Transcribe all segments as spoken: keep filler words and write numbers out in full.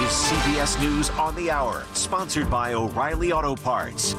is C B S News on the Hour, sponsored by O'Reilly Auto Parts.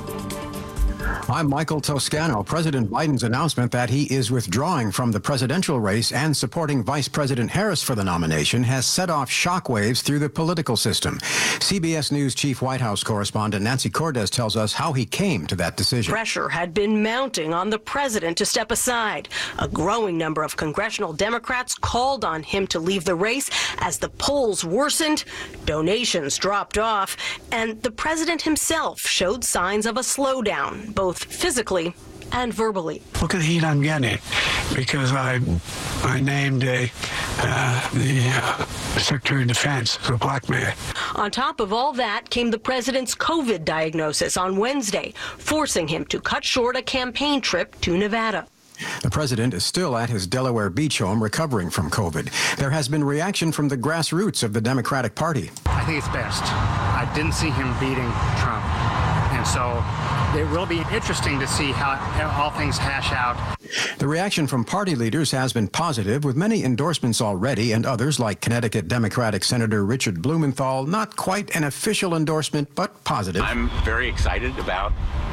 I'm Michael Toscano. President Biden's announcement that he is withdrawing from the presidential race and supporting Vice President Harris for the nomination has set off shockwaves through the political system. C B S News Chief White House correspondent Nancy Cordes tells us how he came to that decision. Pressure had been mounting on the president to step aside. A growing number of congressional Democrats called on him to leave the race as the polls worsened, donations dropped off, and the president himself showed signs of a slowdown, both physically and verbally. Look at the heat I'm getting because I I named a, uh, the uh, Secretary of Defense a black man. On top of all that came the president's COVID diagnosis on Wednesday, forcing him to cut short a campaign trip to Nevada. The president is still at his Delaware Beach home recovering from COVID. There has been reaction from the grassroots of the Democratic Party. I think it's best. I didn't see him beating Trump. And so it will be interesting to see how, how all things hash out. The reaction from party leaders has been positive, with many endorsements already, and others, like Connecticut Democratic Senator Richard Blumenthal, not quite an official endorsement, but positive. I'm very excited about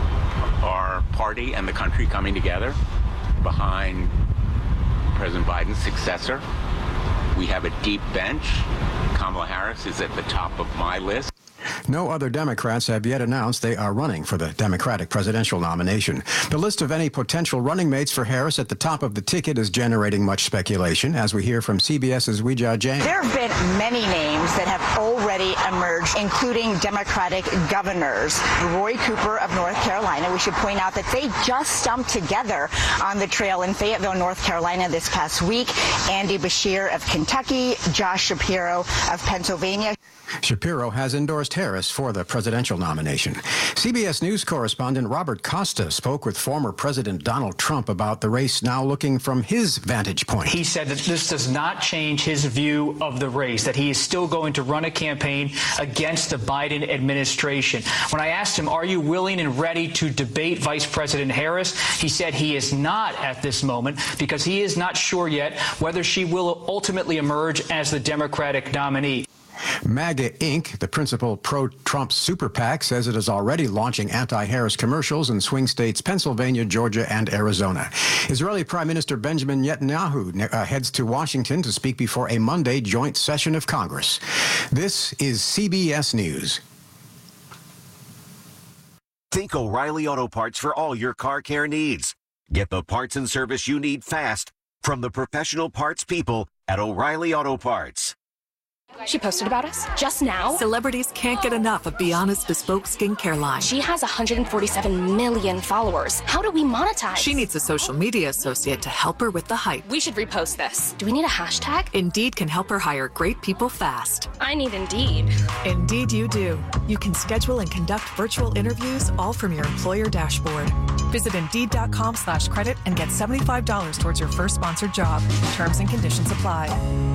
our party and the country coming together behind President Biden's successor. We have a deep bench. Kamala Harris is at the top of my list. No other Democrats have yet announced they are running for the Democratic presidential nomination. The list of any potential running mates for Harris at the top of the ticket is generating much speculation, as we hear from CBS's Weijia Jiang. There have been many names that have already emerged, including Democratic governors. Roy Cooper of North Carolina. We should point out that they just stumped together on the trail in Fayetteville, North Carolina this past week. Andy Beshear of Kentucky, Josh Shapiro of Pennsylvania. Shapiro has endorsed Harris for the presidential nomination. C B S News correspondent Robert Costa spoke with former President Donald Trump about the race, now looking from his vantage point. He said that this does not change his view of the race, that he is still going to run a campaign against the Biden administration. When I asked him, are you willing and ready to debate Vice President Harris, he said he is not at this moment because he is not sure yet whether she will ultimately emerge as the Democratic nominee. MAGA Incorporated, the principal pro-Trump super PAC, says it is already launching anti-Harris commercials in swing states Pennsylvania, Georgia, and Arizona. Israeli Prime Minister Benjamin Netanyahu uh, heads to Washington to speak before a Monday joint session of Congress. This is C B S News. Think O'Reilly Auto Parts for all your car care needs. Get the parts and service you need fast from the professional parts people at O'Reilly Auto Parts. She posted about us just now. Celebrities can't get enough of Beyond's bespoke skincare line. She has one hundred forty-seven million followers. How do we monetize? She needs a social media associate to help her with the hype. We should repost this. Do we need a hashtag? Indeed can help her hire great people fast. I need Indeed. Indeed you do. You can schedule and conduct virtual interviews all from your employer dashboard. Visit Indeed.com slash credit and get seventy-five dollars towards your first sponsored job. Terms and conditions apply.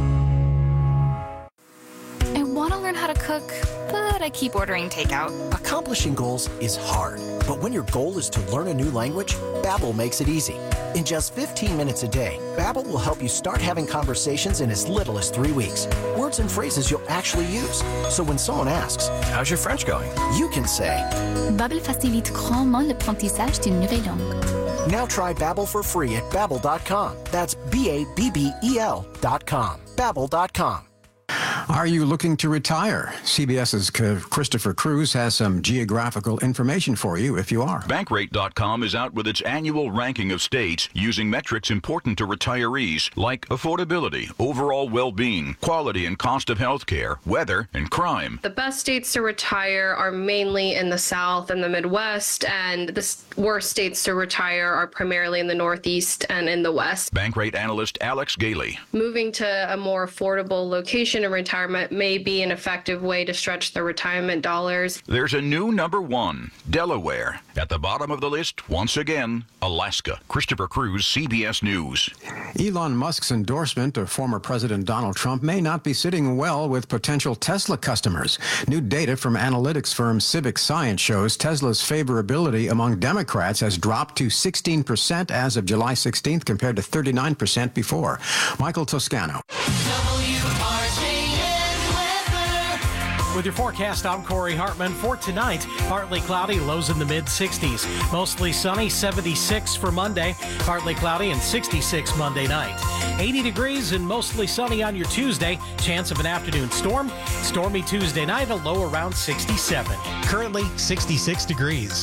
I want to learn how to cook, but I keep ordering takeout. Accomplishing goals is hard, but when your goal is to learn a new language, Babbel makes it easy. In just fifteen minutes a day, Babbel will help you start having conversations in as little as three weeks. Words and phrases you'll actually use. So when someone asks, "How's your French going?" you can say, Babbel facilite grandement l'apprentissage d'une nouvelle langue. Now try Babbel for free at Babbel dot com. That's B A B B E L dot com. Babbel dot com. Are you looking to retire? CBS's Christopher Cruz has some geographical information for you if you are. Bankrate dot com is out with its annual ranking of states using metrics important to retirees like affordability, overall well-being, quality and cost of health care, weather, and crime. The best states to retire are mainly in the South and the Midwest, and the worst states to retire are primarily in the Northeast and in the West. Bankrate analyst Alex Gailey. Moving to a more affordable location in retirement may be an effective way to stretch the retirement dollars. There's a new number one, Delaware. At the bottom of the list, once again, Alaska. Christopher Cruz, C B S News. Elon Musk's endorsement of former President Donald Trump may not be sitting well with potential Tesla customers. New data from analytics firm Civic Science shows Tesla's favorability among Democrats has dropped to sixteen percent as of July sixteenth compared to thirty-nine percent before. Michael Toscano. With your forecast, I'm Corey Hartman. For tonight, partly cloudy, lows in the mid sixties. Mostly sunny, seventy-six for Monday. Partly cloudy and sixty-six Monday night. eighty degrees and mostly sunny on your Tuesday. Chance of an afternoon storm. Stormy Tuesday night, a low around sixty-seven. Currently sixty-six degrees.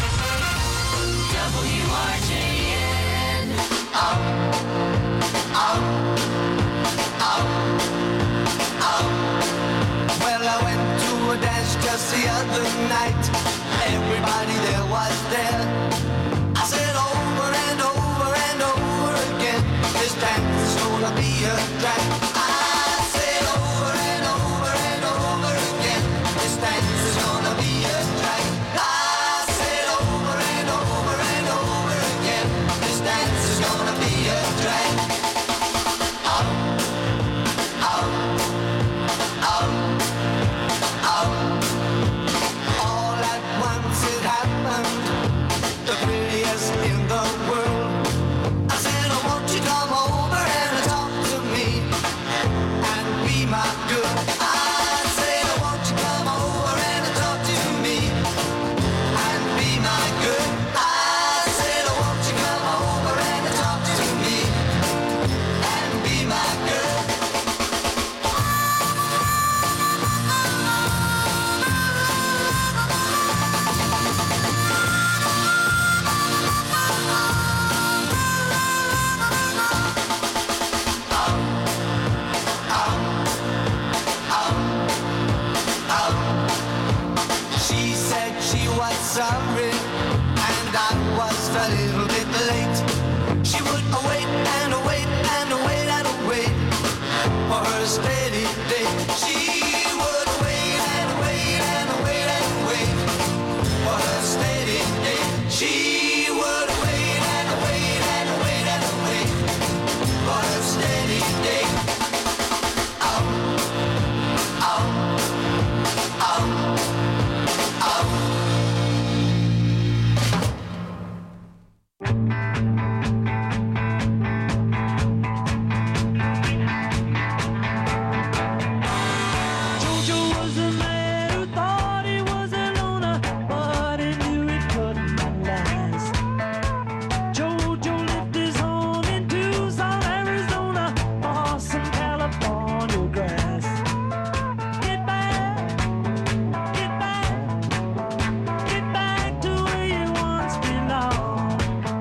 W R J N. Oh, oh, oh, oh. Well, I went to a dance just the other night. Everybody there was there. I said over and over and over again, this dance is gonna be a drag. I said over and over and over again, this dance is gonna be a drag. I said over and over and over again, this dance is gonna be a drag. Oh, oh, oh, oh. All at once it happened, the prettiest in the world. I said, oh, won't you come over and talk to me and be my girl? I said, oh, won't you come over and talk to me and be my girl? I said, oh, won't you come over and talk to me and be my girl? She said she was sorry, and I was a little bit late. She would wait and wait and wait and wait for her steady date. She would wait and wait and wait and wait for her steady date. She would wait and wait and wait and wait for her steady date. Oh, oh, oh. Jojo was a man who thought he was a loner, but he knew it couldn't last. Jojo lived his home in Tucson, Arizona, for some California grass. Get back, get back, get back to where you once belonged.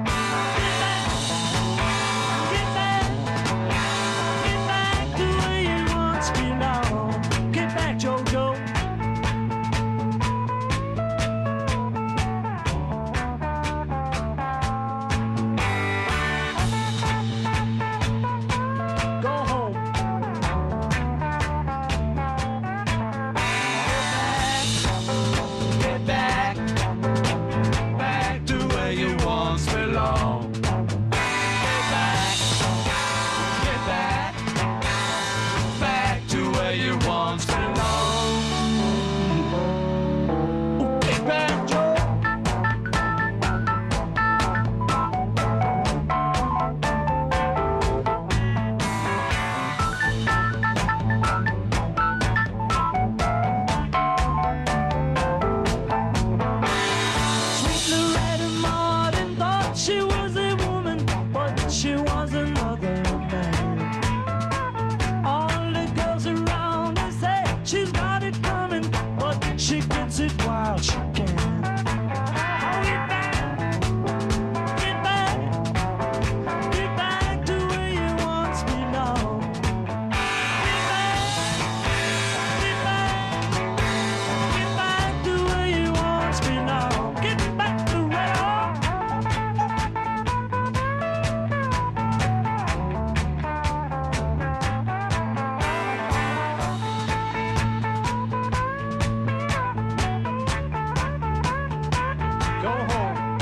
Get back, get back, get back to where you once belonged. Get back, Jojo. Go home. Get back, back to where you once belonged. Get back, get back, back to where you once belonged. Get back, Joe. Sweet Loretta Martin thought she was a woman, but she was another man. All the girls around her say she's got it coming, but she gets it while she can. Oh, get back, get back, get back to where you once belonged. Get back, get back, get back to where you once belonged. Get back to where go home.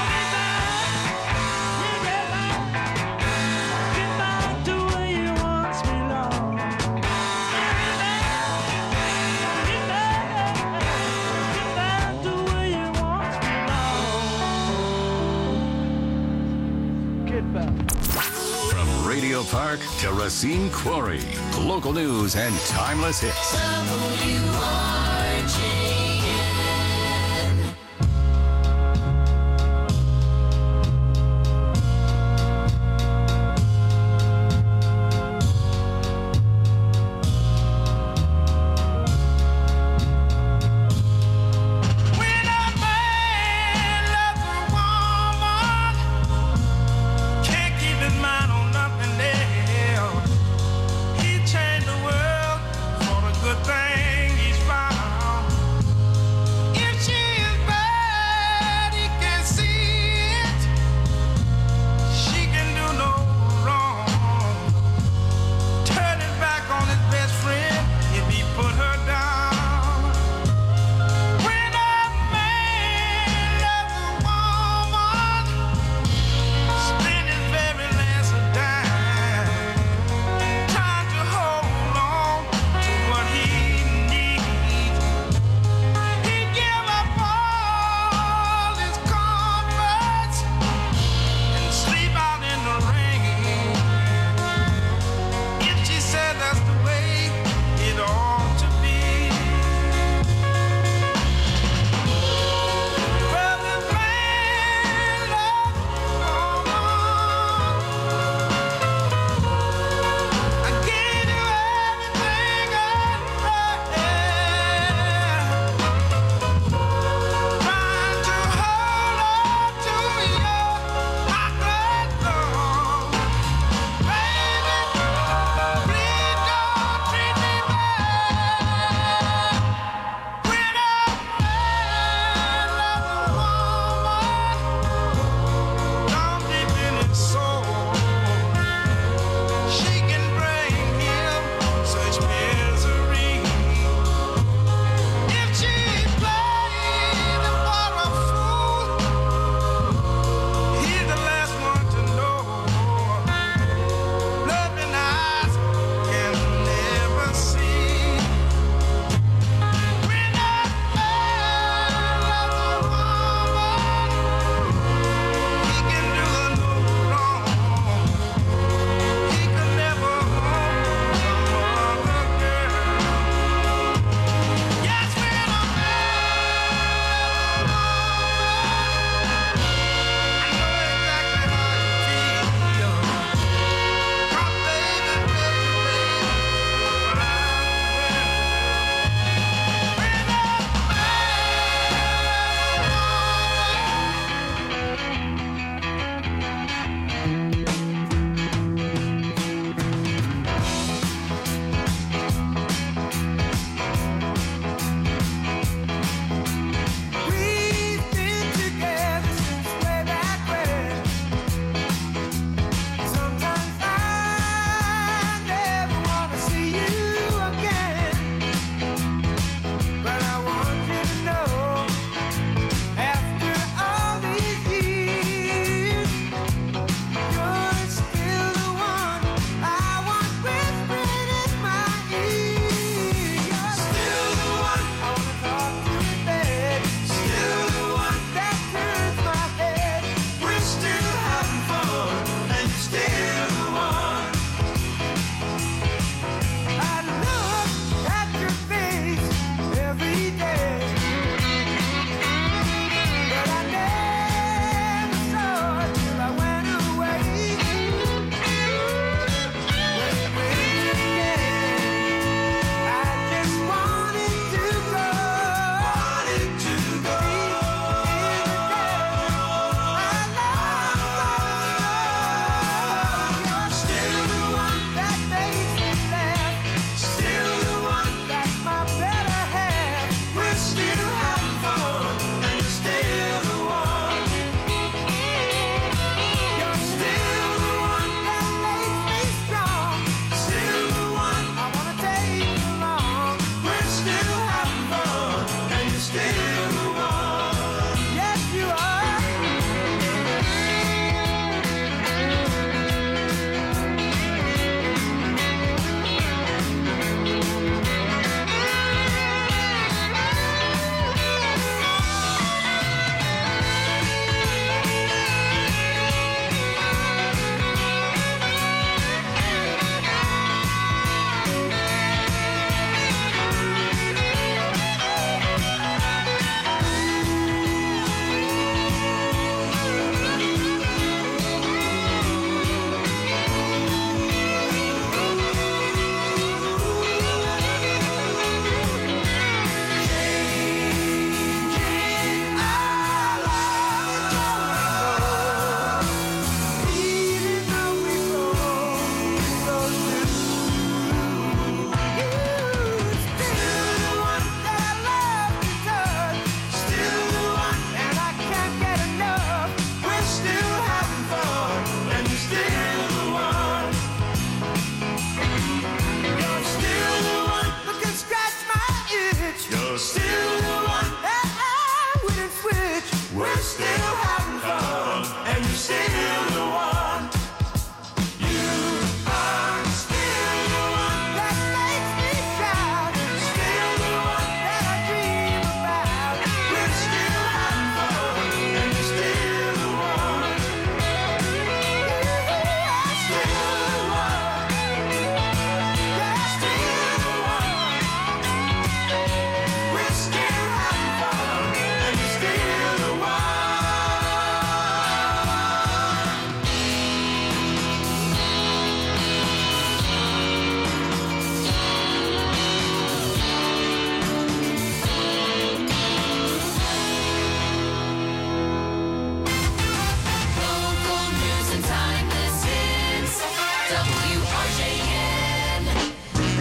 Get back, get back to where you once belonged. Get back, get back, get back to where you once belonged. Get back. From Radio Park to Racine Quarry, local news and timeless hits. W R switch. You're still the one. Hey, we didn't switch. We're still having fun. And you're still the one. You are still the one that makes me shout. Still the one that I dream about. We're still having fun. And you're still the one. You are still the one. You're still the one. We're still having fun. And you're still the one. Local news and timeless hits. W R J N.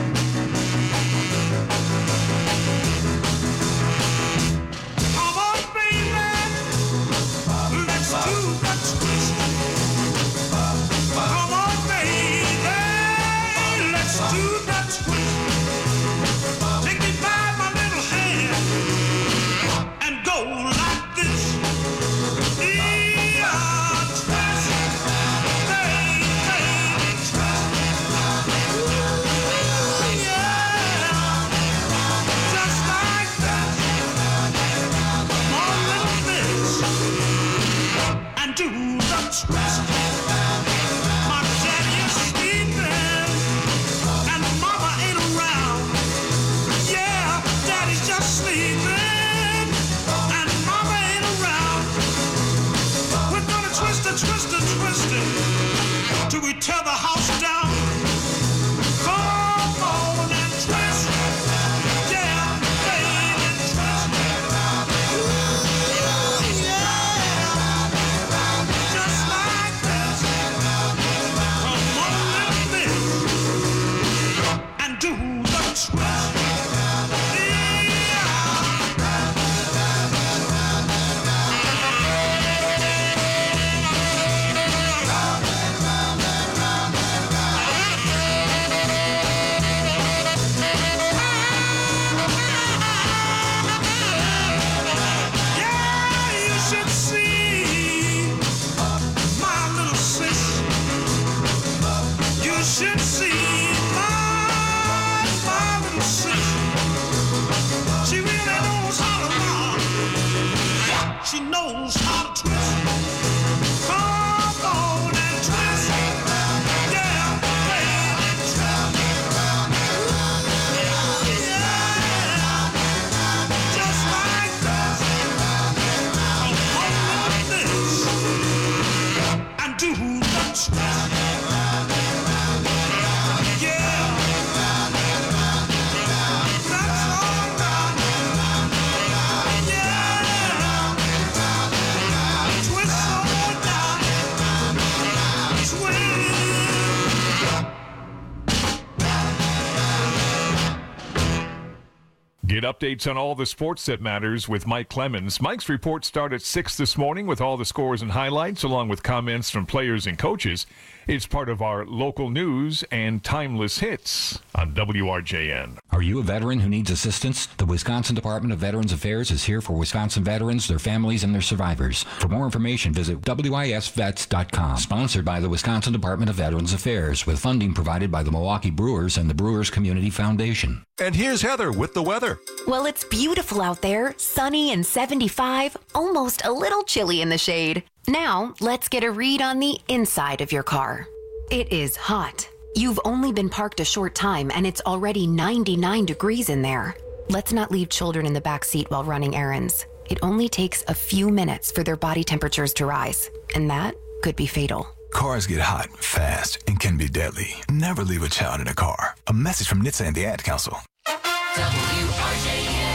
Come on, baby, let's do the twist. Come on, baby, let's do the twist. Take me by my little hand and go like this. Yeah, twist, baby, twist. Yeah, just like that. Come on, little miss, and do the twist. My daddy is sleeping, and mama ain't around. Yeah, daddy's just sleeping, and mama ain't around. We're gonna twist and twist and twist it till we tear the house down. Come on and twist. Yeah, baby, twist. Just like this. Come on, little miss, and do the twist. Yeah, you should see my little sis. You should see my, my little sis. She really knows how to rock. She knows how to twist. Come on and twist. Yeah, baby, twist. Yeah, just like this. Come on with this and do the twist. Yeah, that's all right. Yeah, twist on down, twist. Get updates on all the sports that matters with Mike Clemens. Mike's reports start at six this morning with all the scores and highlights, along with comments from players and coaches. It's part of our local news and timeless hits on W R J N. Are you a veteran who needs assistance? The Wisconsin Department of Veterans Affairs is here for Wisconsin veterans, their families, and their survivors. For more information, visit W I S vets dot com. Sponsored by the Wisconsin Department of Veterans Affairs, with funding provided by the Milwaukee Brewers and the Brewers Community Foundation. And here's Heather with the weather. Well, it's beautiful out there, sunny and seventy-five, almost a little chilly in the shade. Now, let's get a read on the inside of your car. It is hot. You've only been parked a short time and it's already ninety-nine degrees in there. Let's not leave children in the back seat while running errands. It only takes a few minutes for their body temperatures to rise, and that could be fatal. Cars get hot, fast, and can be deadly. Never leave a child in a car. A message from N H T S A and the Ad Council. W R J N.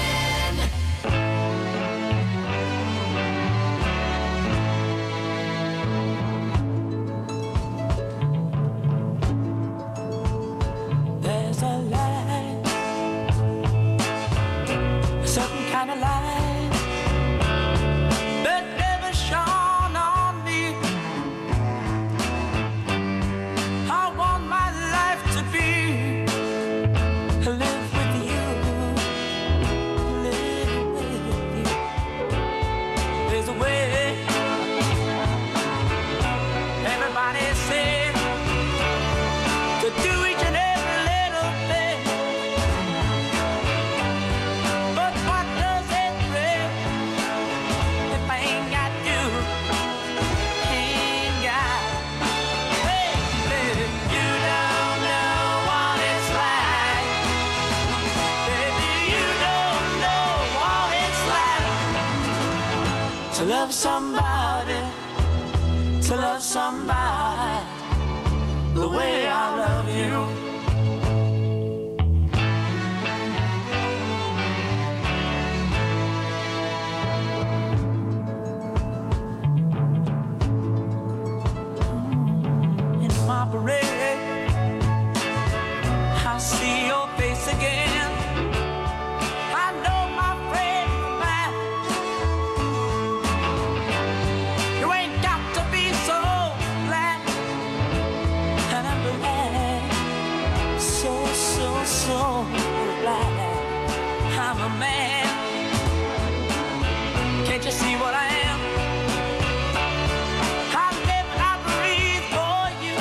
There's a light, a certain kind of light that never shone on me. I want my life to be live with you. to love somebody, to love somebody the way I love you. In my parade, I see your face again. So glad I'm a man. Can't you see what I am? I live and I breathe for you.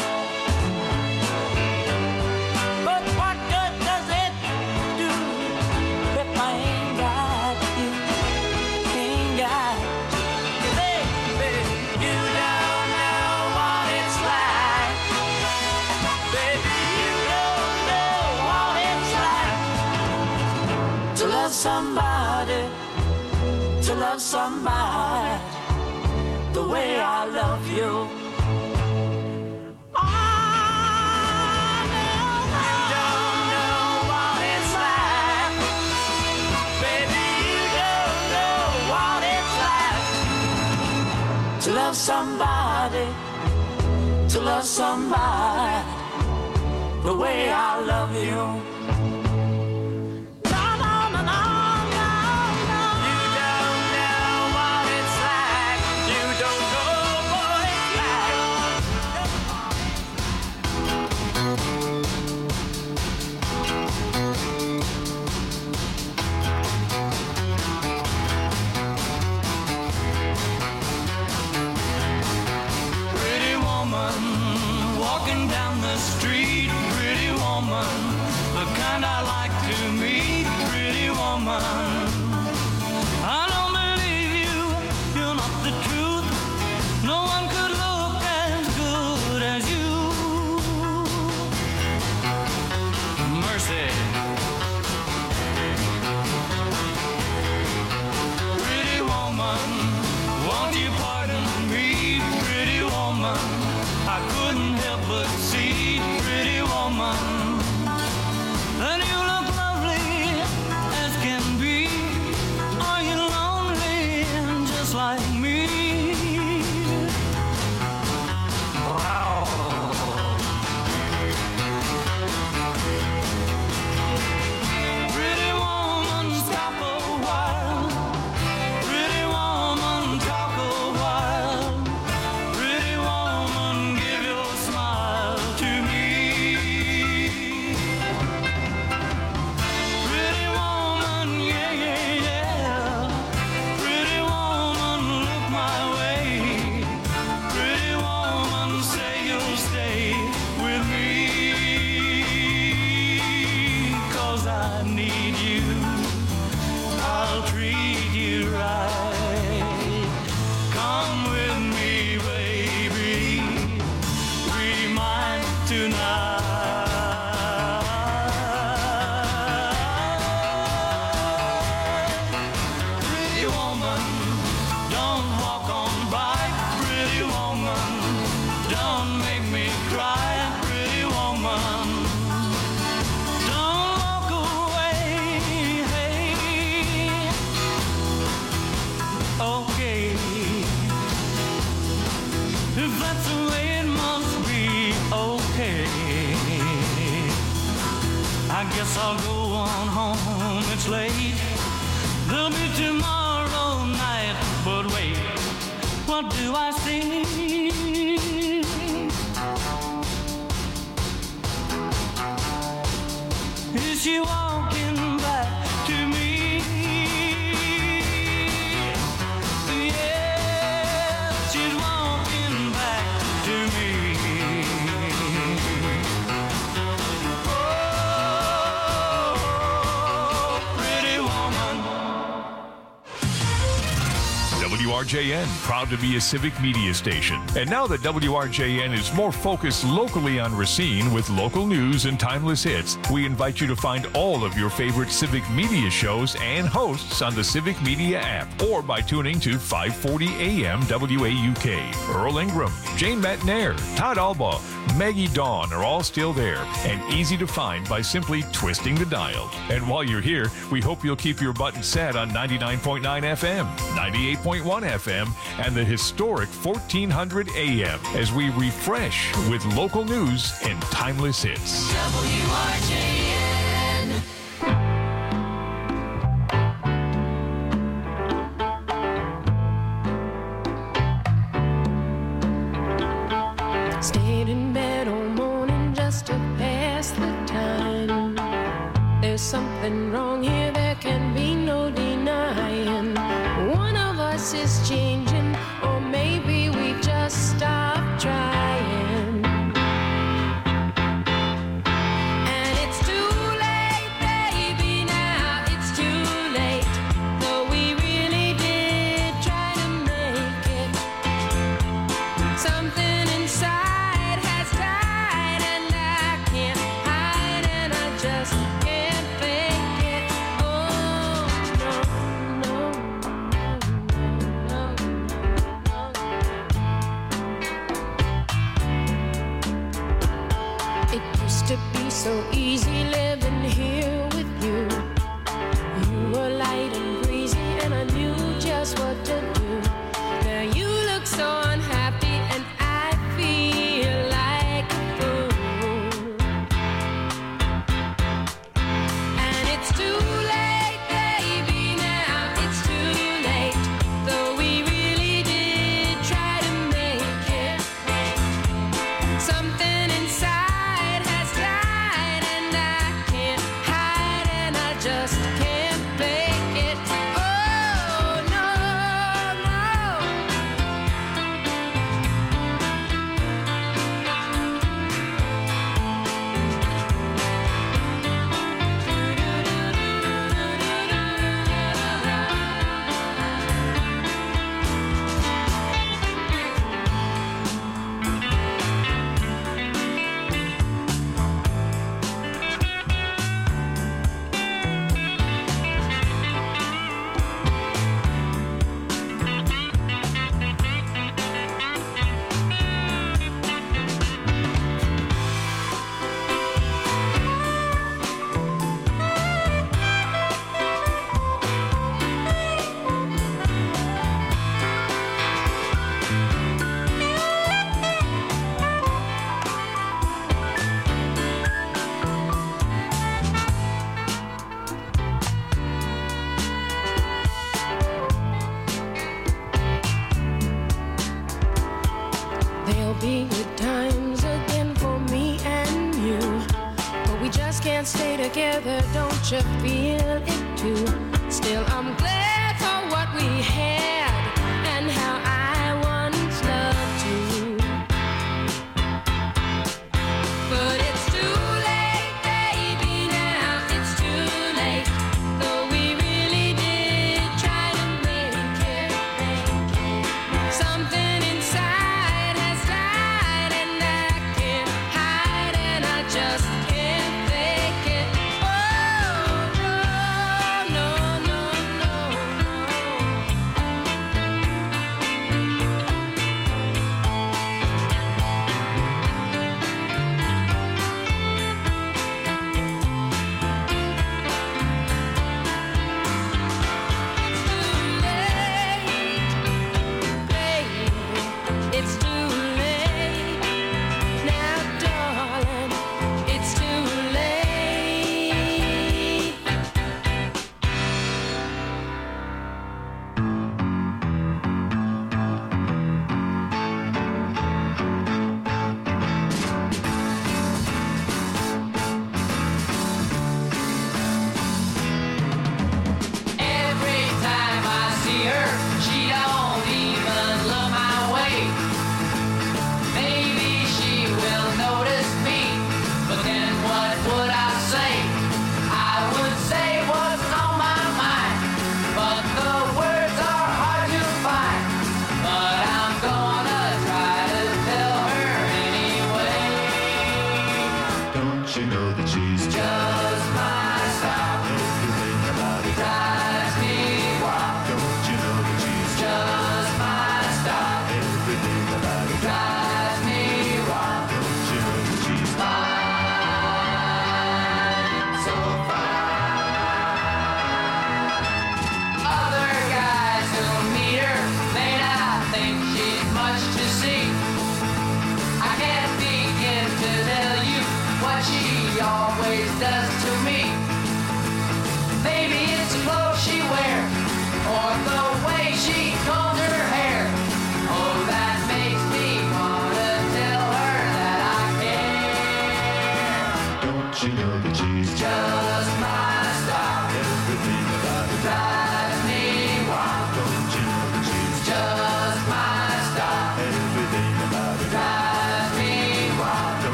But what good does it do if I ain't got you? Ain't got you, baby. You don't know what it's like, baby. You don't know what it's like to love somebody, to love somebody the way I love you. To love somebody, to love somebody the way I love you. I'll go on home, it's late. There'll be tomorrow night, but wait, what do I see? Is she walking back to me? Yeah, she's walking back to me. W R J N, proud to be a civic media station. And now that W R J N is more focused locally on Racine with local news and timeless hits, we invite you to find all of your favorite civic media shows and hosts on the Civic Media app or by tuning to five forty A M W A U K. Earl Ingram, Jane Matnair, Todd Albaugh, Maggie Dawn are all still there and easy to find by simply twisting the dial. And while you're here, we hope you'll keep your button set on ninety-nine point nine F M, ninety-eight point one F M, and the historic fourteen hundred A M as we refresh with local news and timeless hits. W R J N. Stayed in bed all morning just to pass the time. There's something wrong here, there can be no denying. One of us is changing, or maybe we just stopped trying. And it's too late, baby, now it's too late. Though we really did try to make it. Something inside has died, and I can't hide, and I just can't fake it. Oh, no, no, no, no, no. It used to be so easy living here with you. You were light and breezy, and I knew just what to do. Now you look so unhappy, and I feel like a fool. And it's too late, baby, now it's too late. Though we really did try to make it. Something inside has died, and I can't hide, and I just can't fake it. Oh, no, no. There'll be good times again for me and you, but we just can't stay together, don't you feel it too? Still, I'm glad for what we had and how I once loved you. But it's too late, baby, now it's too late. Though we really did try to make it. Something inside has died, and I can't hide, and I just can't fake it. Oh, no, no, no, no, no.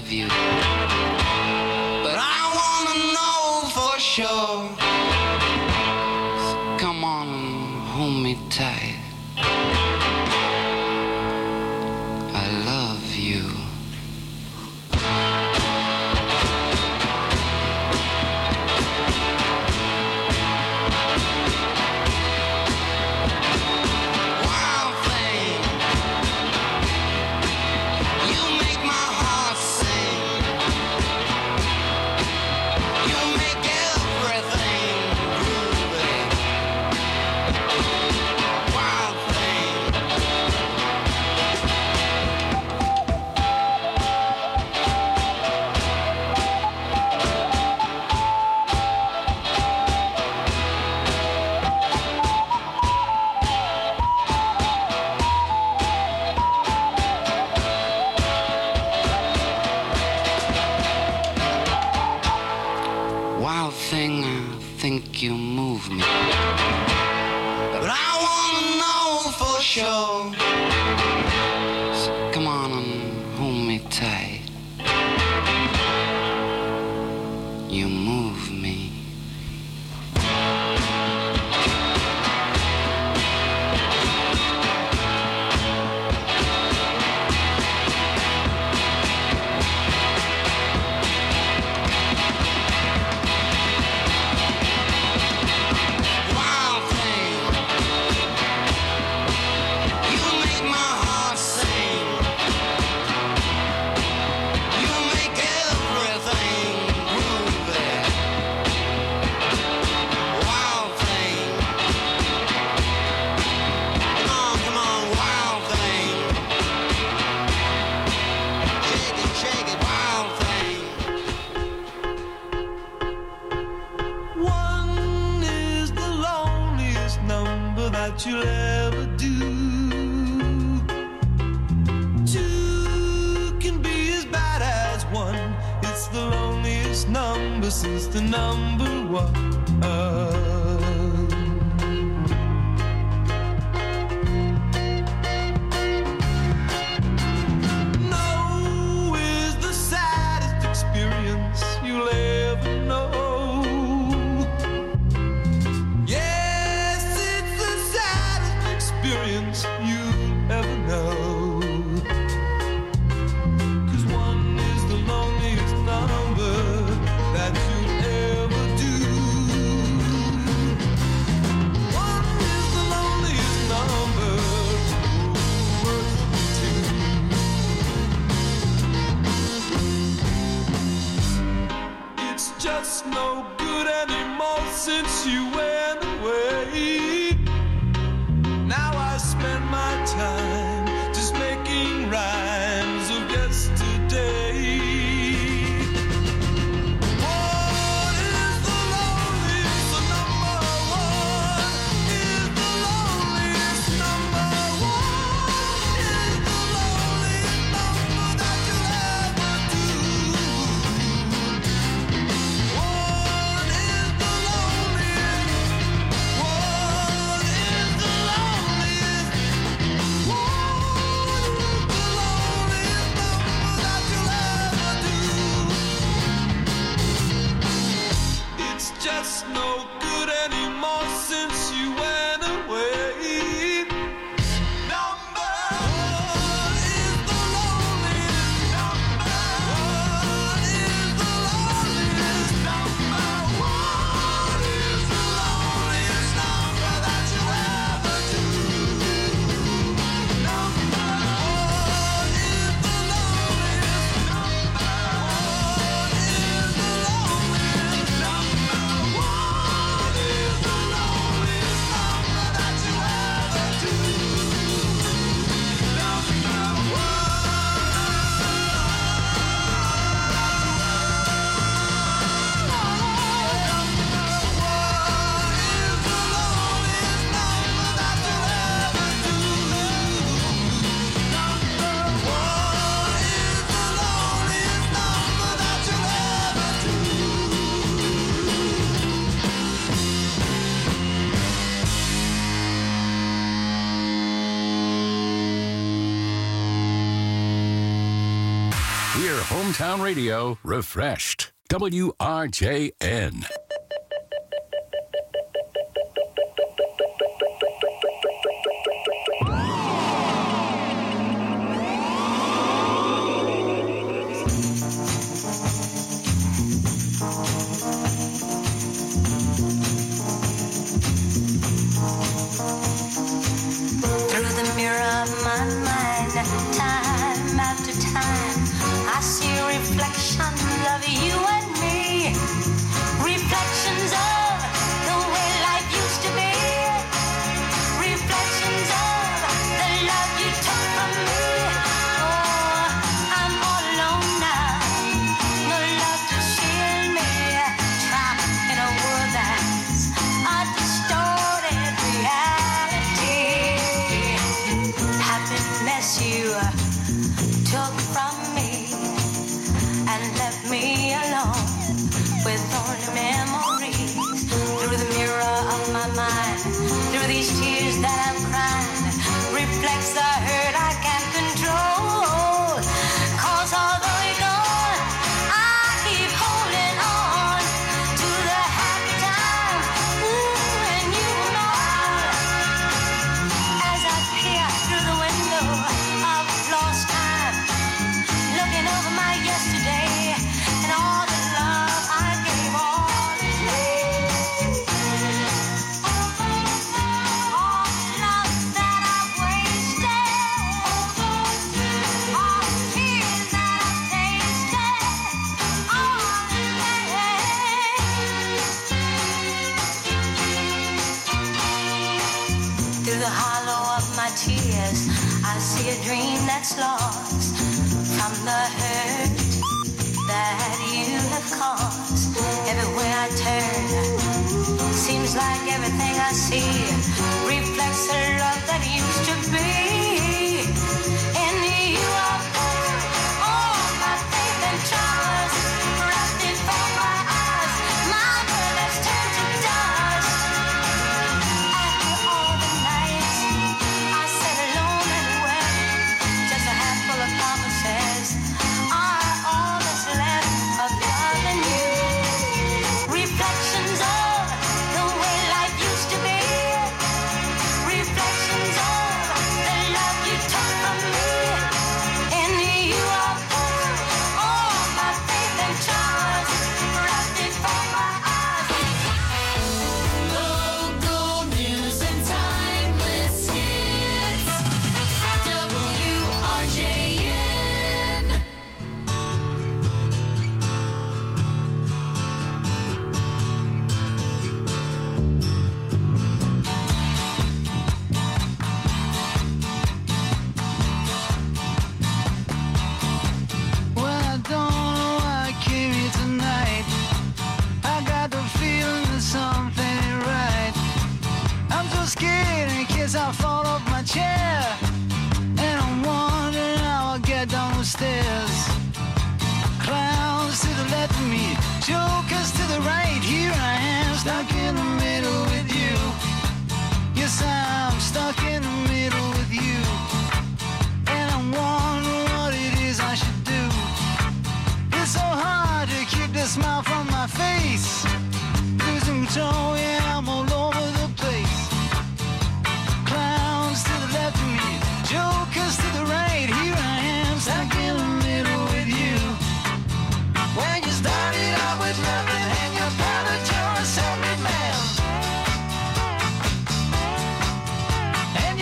love you. But I wanna know for sure. So come on and hold me tight. I love you. Wild thing, you make my heart sing. You make everything groovy. Wild thing. Wild thing, I think you move me. But I wanna know for sure. So come on and hold me tight. You move me. Wild thing, you make my heart sing. You make everything groovy. Wild thing, come on, come on, wild thing. Shake it, shake it, wild thing. One is the loneliest number that you'll ever do. Two can be as bad as one. It's the loneliest number since the number one. No is the saddest experience you'll ever know. Yes, it's the saddest experience you'll ever know. 'Cause one is the loneliest number that you'll ever do. One is the loneliest number, worth two. It's just no good anymore since you went away. Now I spend my time just making rhymes of yesterday. What is the loneliest number? One is the loneliest number. One is the loneliest number that you'll ever do. One is the loneliest. One Hear hometown radio refreshed. W R J N. And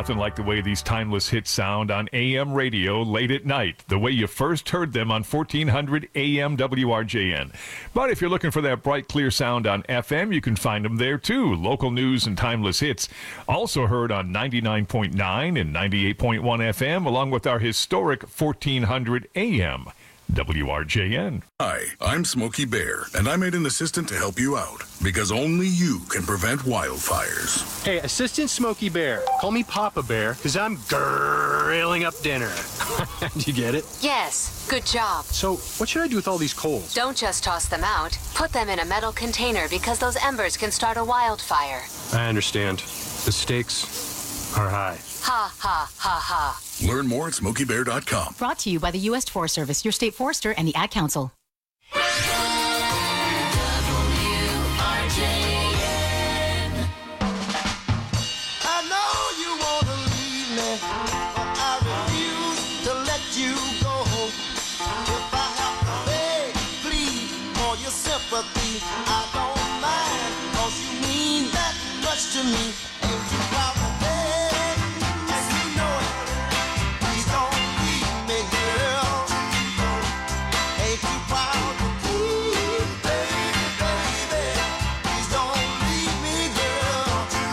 nothing like the way these timeless hits sound on A M radio late at night, the way you first heard them on fourteen hundred A M W R J N. But if you're looking for that bright, clear sound on F M, you can find them there too. Local news and timeless hits. Also heard on ninety-nine point nine and ninety-eight point one F M, along with our historic fourteen hundred A M. W R J N. Hi, I'm Smokey Bear, and I made an assistant to help you out, because only you can prevent wildfires. Hey, Assistant Smokey Bear, call me Papa Bear, because I'm grilling up dinner. Do you get it? Yes, good job. So, what should I do with all these coals? Don't just toss them out. Put them in a metal container, because those embers can start a wildfire. I understand. The stakes are high. Ha, ha, ha, ha. Learn more at smokey bear dot com. Brought to you by the U S Forest Service, your state forester, and the Ad Council. W R J N. I know you want to leave me, but I refuse to let you go. If I have to beg, plead for your sympathy, I don't mind, 'cause you mean that much to me. Ain't you proud to beg? And you know it. Please don't leave me, girl. Ain't you proud to plead, baby, baby? Please don't leave me, girl.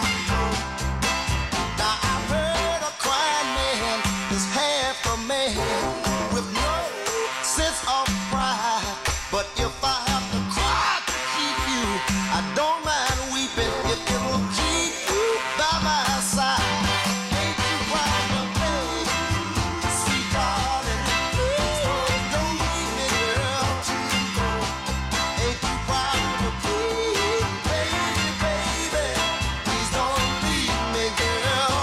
Now I've heard a crying man is half a man with no sense of pride. But if I have to cry to keep you, I don't mind weeping if it'll keep you by my side. Ain't you proud of me, sweet darling? Please don't leave me, girl. Ain't you proud of me, baby, baby? Please don't leave me, girl.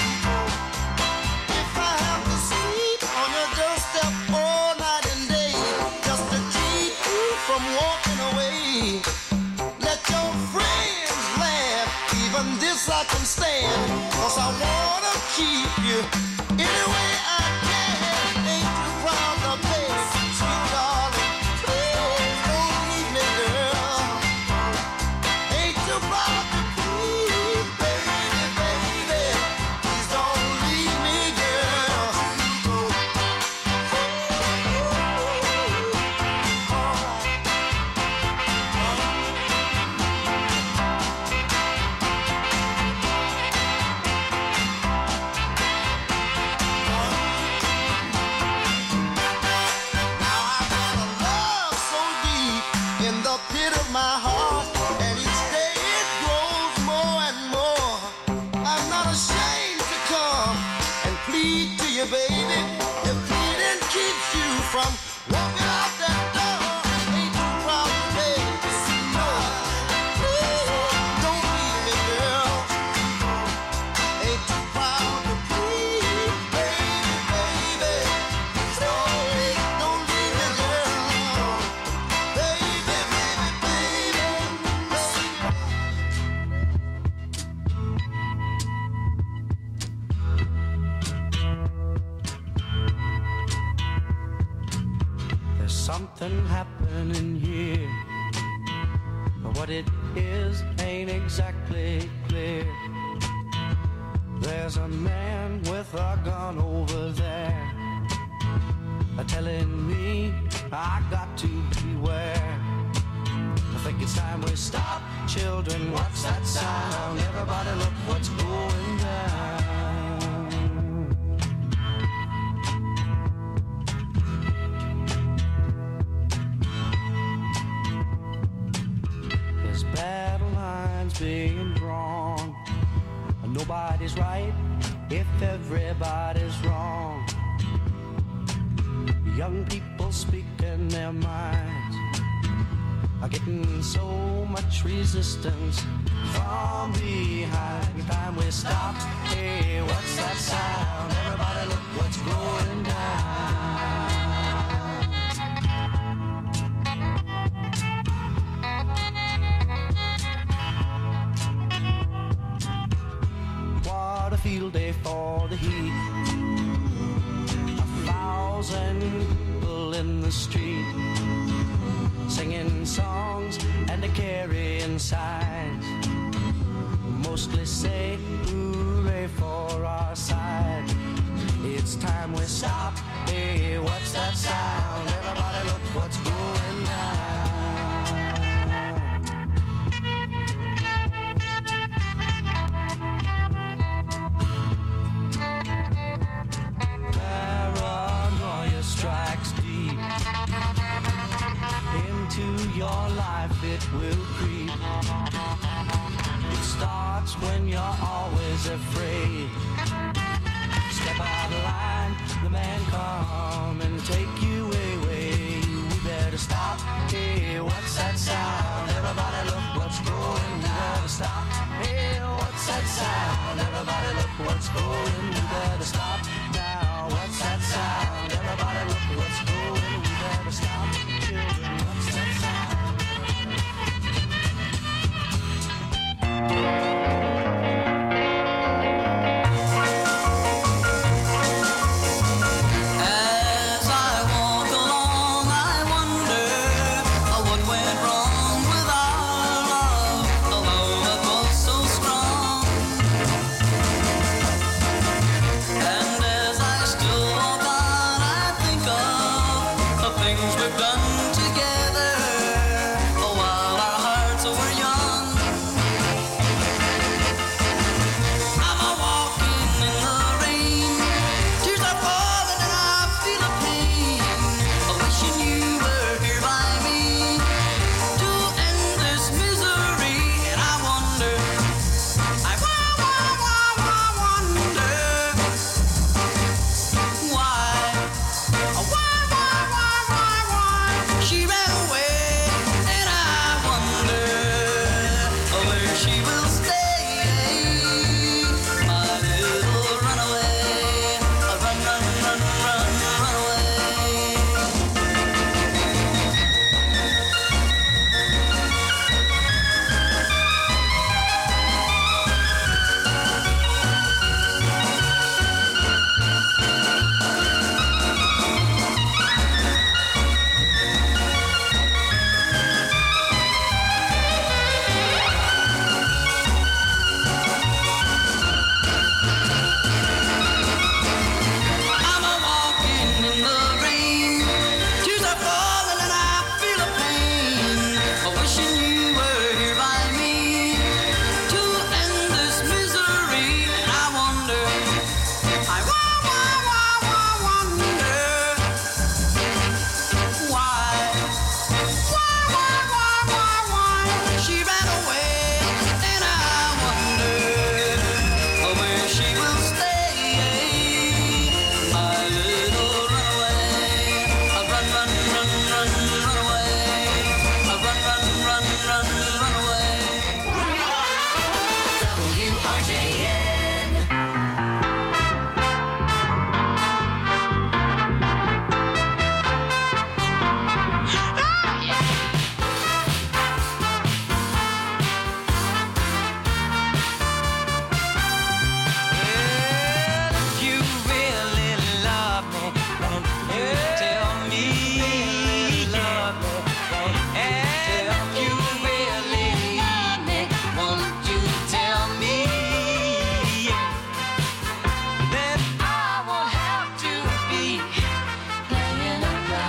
If I have to sleep on your doorstep all night and day, just to keep you from walking away, let your friends laugh, even this I can stand, 'cause I wanna keep you any way I can. Ain't you proud of me, sweet darling? Please don't leave me, girl. Ain't you proud of me, baby, baby? Please don't leave me, girl. Love so deep in the pit of my heart, and each day it grows more and more. I'm not ashamed to come and plead to you, baby. If pleading keeps you from walking out that door, ain't you proud of me? No, please don't leave me, girl. Ain't you proud of me, baby, baby? Please don't leave, don't leave me, girl. Baby, baby, baby, There's something happening here, but what it is ain't exactly clear. There's a man with a gun over there, uh, telling me I got to beware. I think it's time we stop, children. What's that sound? Everybody, look what's going down. There's battle lines being drawn. Nobody's right if everybody's wrong. Young people speaking their minds are getting so much resistance from behind. Every time we stop, hey, what's that sound? Everybody, look what's going down. What a field day for the heat. A thousand people in the street, singing songs and a carrying signs, mostly say hooray for our our side. It's time we stop. Hey, what's that sound? Everybody look what's going down. Paranoia strikes deep into your life, it will creep. It starts when you're always afraid. Step out of line, the man come and take you away. We better stop. Hey, what's that sound? Everybody look what's going down. We better stop. Hey, what's that sound? Everybody look what's going. We better stop now. What's that sound? Everybody look what's going. We better stop. Children, what's that sound? As I walk along, I wonder what went wrong with our love, although it was so strong. And as I still walk on, I think of the things we've done together while our hearts were young. I'm a walking in the rain, tears are falling and I feel a pain, wishing you were here by me to end this misery. And I wonder, I wa- wa- wa- wa- wonder why, why, why, why, why, why she ran away. And I wonder where she will stay, my little runaway. Run, run, run, run, run away. I'm a walking in the rain, tears are falling and I feel a pain, wishing you were here by me to end this misery. And I wonder, I wa- wa- wa- wa- wonder why, why, why, why, why, why she ran away. And I wonder where she will stay, my little runaway. Run, run, run, run, run away. Run, run, run, run, run away. W R J N. Well, if you really love me, won't you tell me? Love me, and if you really love me, won't you tell me? Then I won't have to be laying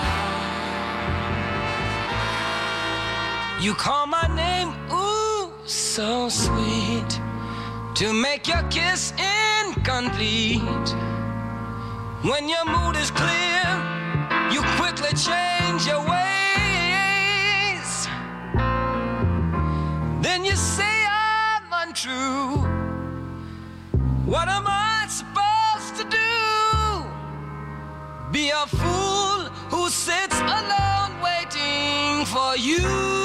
around. You call my name, ooh, so sweet, to make your kiss incomplete. When your mood is clear, you quickly change your ways. Then you say I'm untrue. What am I supposed to do? Be a fool who sits alone waiting for you.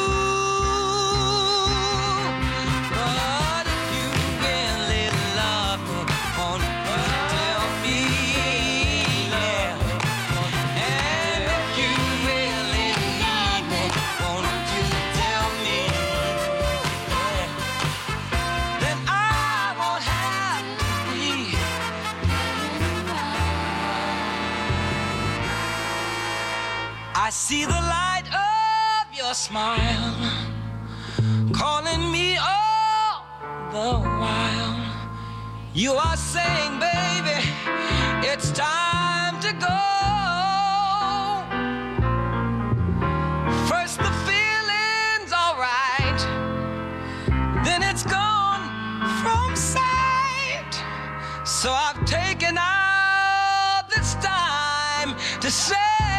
But if you really love me, won't you tell me? Yeah. And if you really love me, won't you tell me? Yeah. Then I won't have to be I see the light of your smile calling me all the while. You are saying, baby, it's time to go. First the feeling's alright, then it's gone from sight. So I've taken out this time to say,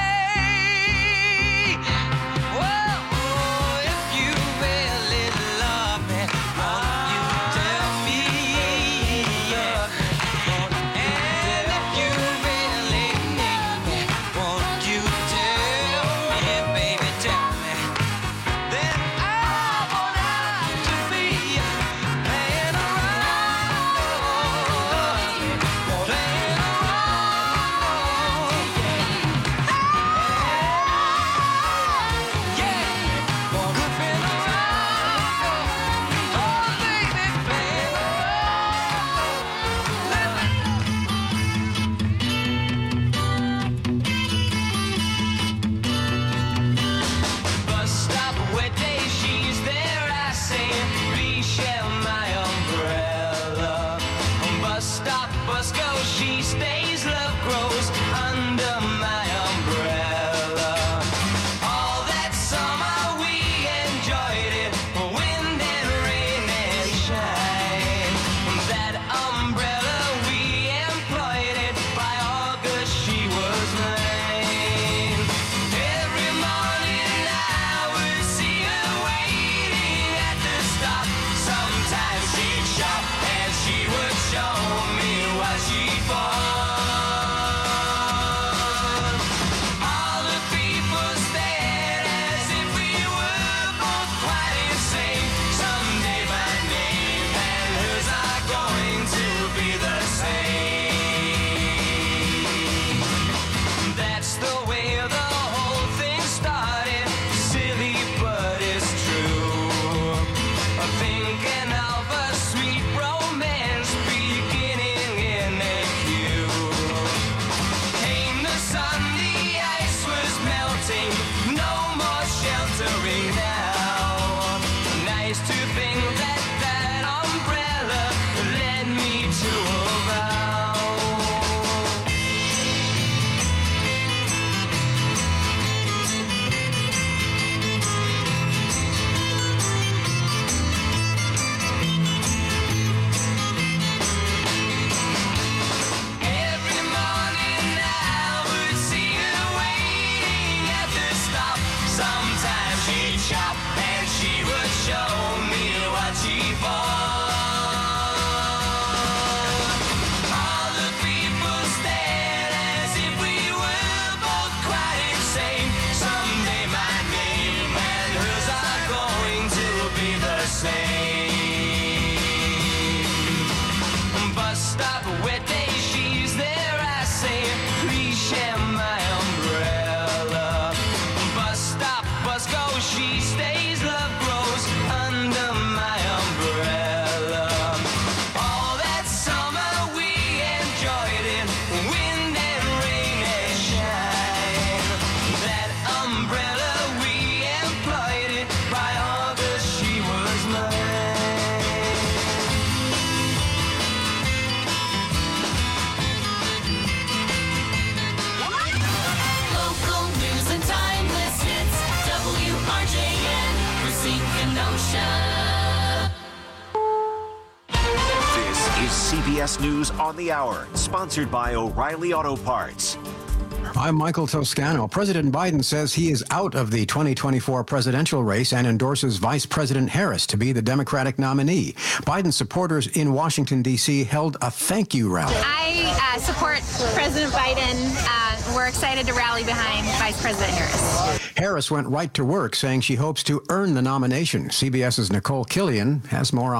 C B S News on the Hour, sponsored by O'Reilly Auto Parts. I'm Michael Toscano. President Biden says he is out of the twenty twenty-four presidential race and endorses Vice President Harris to be the Democratic nominee. Biden supporters in Washington, D C held a thank you rally. I uh, support President Biden. Uh, we're excited to rally behind Vice President Harris. Harris went right to work, saying she hopes to earn the nomination. CBS's Nicole Killian has more on